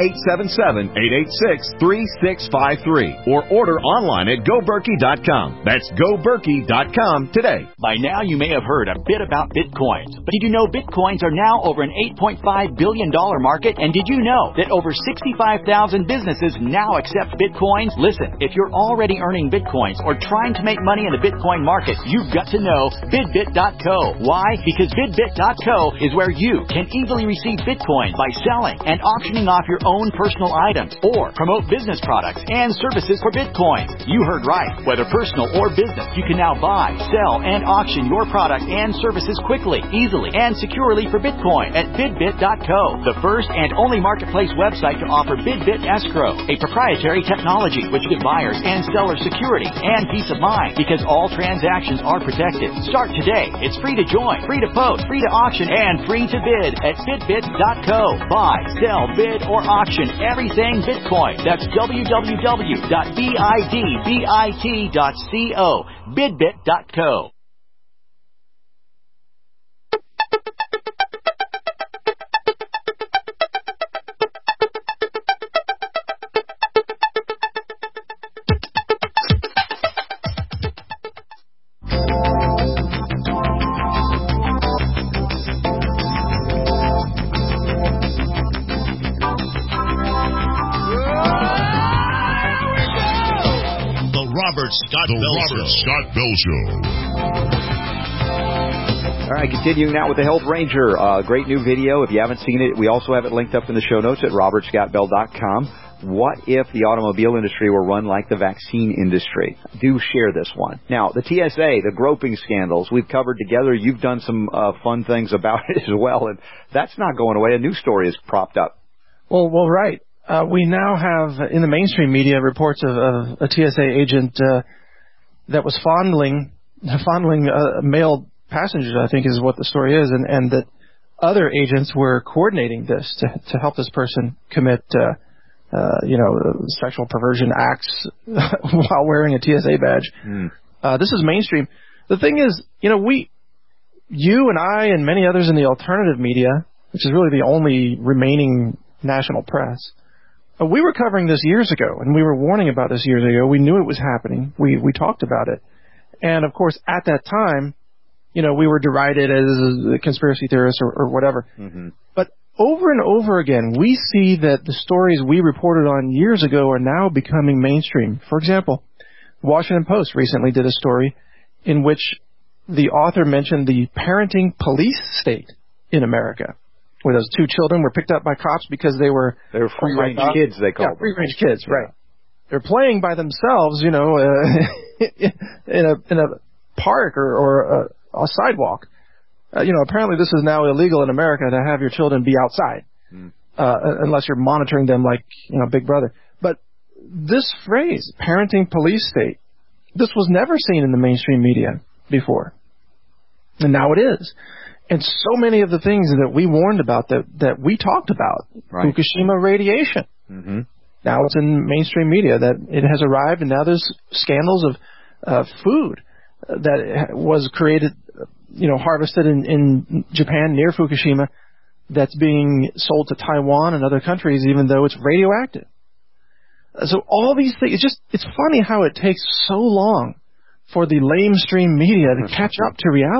1-877-886-3653. Or order online at GoBerkey.com. That's GoBerkey.com today. By now, you may have heard a bit about Bitcoins. But did you know Bitcoins are now over an $8.5 billion market? And did you know that over 65,000 businesses now accept Bitcoins? Listen, if you're already earning Bitcoins or trying to make money in the Bitcoin market, you've got to know BidBit.co. Why? Because BidBit.co is where you can easily receive Bitcoin by selling and auctioning off your own personal items or promote business products and services for Bitcoin. You heard right. Whether personal or business, you can now buy, sell, and auction your product and services quickly, easily, and securely for Bitcoin at BidBit.co, the first and only marketplace website to offer BidBit Escrow, a proprietary technology which gives buyers and sellers security and peace of mind because all transactions are protected. Start today. It's free to join, free to post, free to auction, and free to bid at BidBit.co. Buy, sell, bid, or auction everything Bitcoin. That's www.bidbit.co. BidBit.co. Robert Scott Bell Show. All right, continuing now with the Health Ranger. Great new video. If you haven't seen it, we also have it linked up in the show notes at robertscottbell.com. What if the automobile industry were run like the vaccine industry? Do share this one. Now, the TSA, the groping scandals, we've covered together. You've done some fun things about it as well, and that's not going away. A new story is propped up. Well, right. We now have in the mainstream media reports of a TSA agent that was fondling male passengers, I think is what the story is, and that other agents were coordinating this to help this person commit, sexual perversion acts while wearing a TSA badge. This is mainstream. The thing is, you and I and many others in the alternative media, which is really the only remaining national press, we were covering this years ago, and we were warning about this years ago. We knew it was happening. We talked about it. And, of course, at that time, we were derided as a conspiracy theorists or whatever. Mm-hmm. But over and over again, we see that the stories we reported on years ago are now becoming mainstream. For example, the Washington Post recently did a story in which the author mentioned the parenting police state in America, where those 2 children were picked up by cops because they were free-range kids, they call them. Free-range kids, right. They're playing by themselves, in a park or a sidewalk. Apparently this is now illegal in America to have your children be outside, unless you're monitoring them like, Big Brother. But this phrase, parenting police state, this was never seen in the mainstream media before. And now it is. And so many of the things that we warned about, that we talked about, right. Fukushima radiation. Mm-hmm. Now it's in mainstream media that it has arrived, and now there's scandals of food that was created, harvested in Japan near Fukushima, that's being sold to Taiwan and other countries, even though it's radioactive. So all these things, it's funny how it takes so long for the lamestream media to catch up to reality.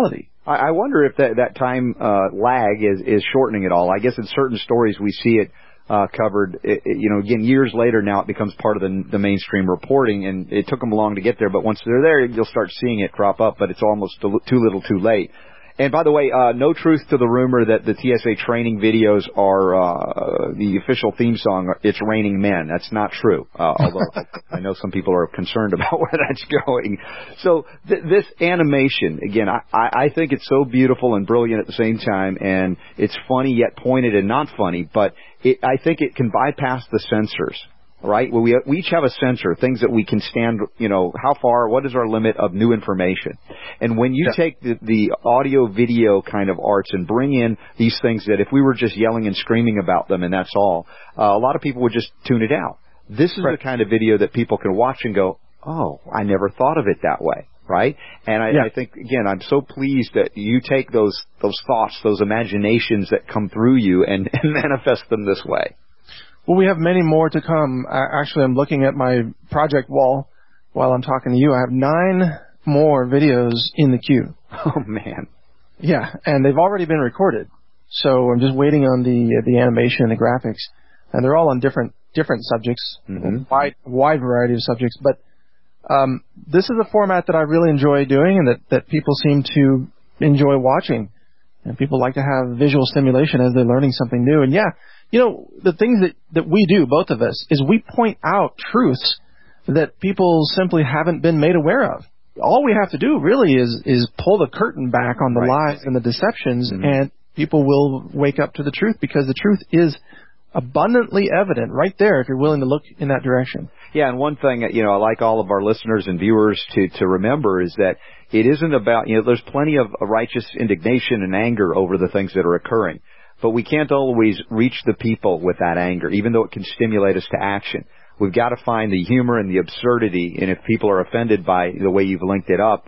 I wonder if that time lag is shortening it all. I guess in certain stories we see it covered. Again, years later now it becomes part of the mainstream reporting, and it took them long to get there. But once they're there, you'll start seeing it crop up. But it's almost too little, too late. And by the way, no truth to the rumor that the TSA training videos are the official theme song. It's Raining Men. That's not true. Although I know some people are concerned about where that's going. So this animation, again, I think it's so beautiful and brilliant at the same time, and it's funny yet pointed and not funny. But I think it can bypass the censors. Right? Well, we each have a sensor, things that we can stand, how far, what is our limit of new information. And when you take the audio video kind of arts and bring in these things that if we were just yelling and screaming about them and that's all, a lot of people would just tune it out. This is the kind of video that people can watch and go, oh, I never thought of it that way. Right? And I think, again, I'm so pleased that you take those thoughts, those imaginations that come through you and manifest them this way. Well, we have many more to come. Actually, I'm looking at my project wall while I'm talking to you. I have 9 more videos in the queue. Oh, man. Yeah, and they've already been recorded. So I'm just waiting on the animation and the graphics. And they're all on different subjects, wide variety of subjects. But this is a format that I really enjoy doing and that people seem to enjoy watching. And people like to have visual stimulation as they're learning something new. And, the things that we do, both of us, is we point out truths that people simply haven't been made aware of. All we have to do really is pull the curtain back on the lies and the deceptions, and people will wake up to the truth, because the truth is abundantly evident right there if you're willing to look in that direction. Yeah, and one thing, I like all of our listeners and viewers to remember is that it isn't about, there's plenty of righteous indignation and anger over the things that are occurring. But we can't always reach the people with that anger, even though it can stimulate us to action. We've got to find the humor and the absurdity, and if people are offended by the way you've linked it up,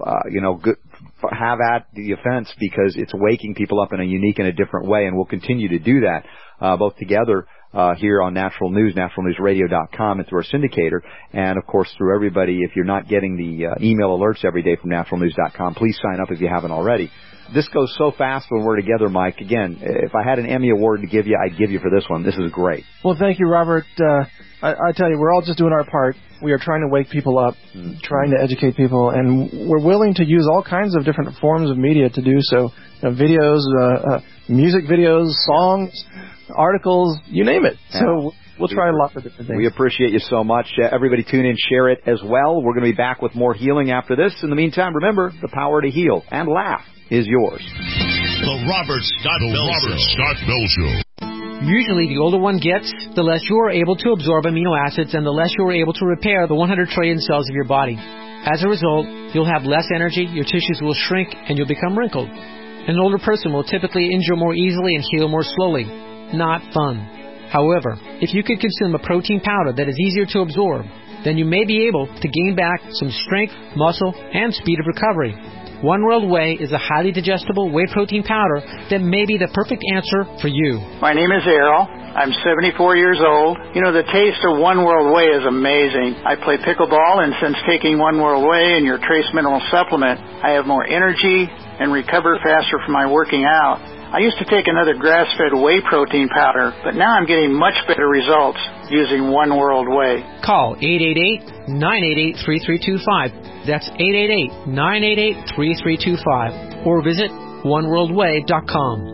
have at the offense, because it's waking people up in a unique and a different way, and we'll continue to do that, both together here on Natural News, naturalnewsradio.com, and through our syndicator, and of course through everybody. If you're not getting the email alerts every day from naturalnews.com, please sign up if you haven't already. This goes so fast when we're together, Mike. Again, if I had an Emmy Award to give you, I'd give you for this one. This is great. Well, thank you, Robert. I tell you, we're all just doing our part. We are trying to wake people up, trying to educate people, and we're willing to use all kinds of different forms of media to do so. Videos, music videos, songs, articles, you name it. Yeah. So we'll try a lot of different things. We appreciate you so much. Everybody tune in, share it as well. We're going to be back with more healing after this. In the meantime, remember, the power to heal and laugh is yours. The Robert Scott Bell Show. Usually, the older one gets, the less you are able to absorb amino acids and the less you are able to repair the 100 trillion cells of your body. As a result, you'll have less energy, your tissues will shrink, and you'll become wrinkled. An older person will typically injure more easily and heal more slowly. Not fun. However, if you could consume a protein powder that is easier to absorb, then you may be able to gain back some strength, muscle, and speed of recovery. One World Whey is a highly digestible whey protein powder that may be the perfect answer for you. My name is Errol. I'm 74 years old. The taste of One World Whey is amazing. I play pickleball, and since taking One World Whey and your trace mineral supplement, I have more energy and recover faster from my working out. I used to take another grass-fed whey protein powder, but now I'm getting much better results using One World Whey. Call 888-988-3325. That's 888-988-3325. Or visit oneworldwhey.com.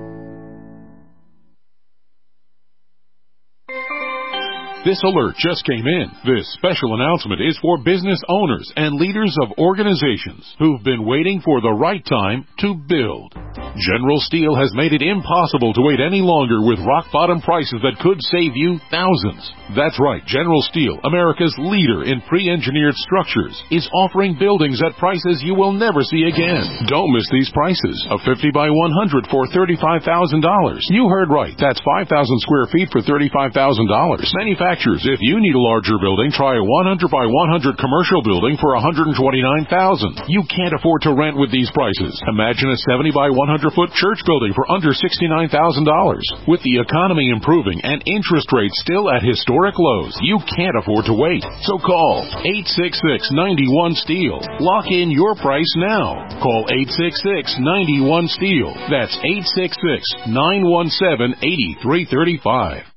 This alert just came in. This special announcement is for business owners and leaders of organizations who've been waiting for the right time to build. General Steel has made it impossible to wait any longer with rock-bottom prices that could save you thousands. That's right, General Steel, America's leader in pre-engineered structures, is offering buildings at prices you will never see again. Don't miss these prices. A 50 by 100 for $35,000. You heard right. That's 5,000 square feet for $35,000. Manufactured manufacturers. If you need a larger building, try a 100 by 100 commercial building for $129,000. You can't afford to rent with these prices. Imagine a 70 by 100 foot church building for under $69,000. With the economy improving and interest rates still at historic lows, you can't afford to wait. So call 866-91-STEEL. Lock in your price now. Call 866-91-STEEL. That's 866-917-8335.